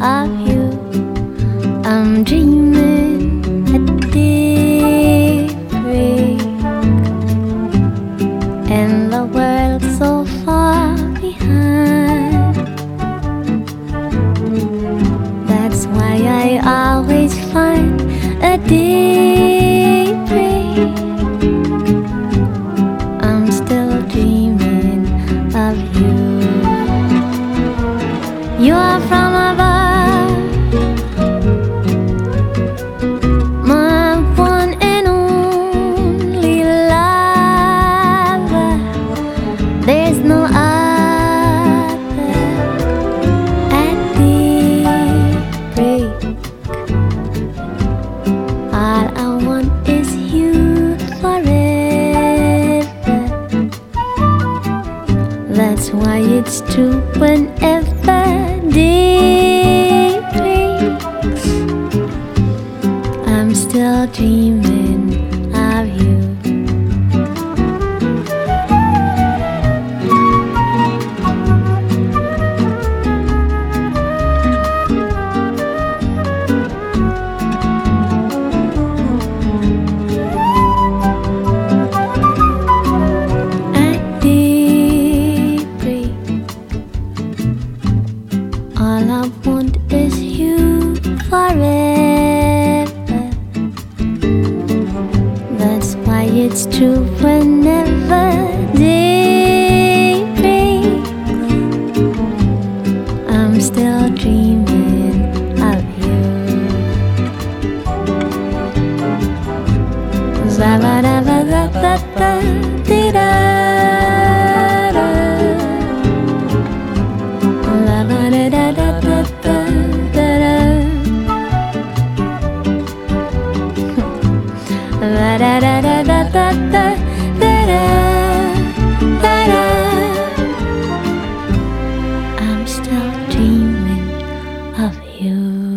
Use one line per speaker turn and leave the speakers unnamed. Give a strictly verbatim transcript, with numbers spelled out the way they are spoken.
of you. I'm dreaming at daybreak, and the world so far behind. That's why I always find a daybreak. I'm still dreaming of you. You are from above, my one and only lover. There's no other at daybreak. All I want is you forever. That's why it's true whenever day breaks, I'm still dreaming of you. All I want is you forever. That's why it's true whenever day breaks, I'm still dreaming of you. Za-ba-da-ba-da-ba-da-da-da. Da da da da da da da da da da. I'm still dreaming of you.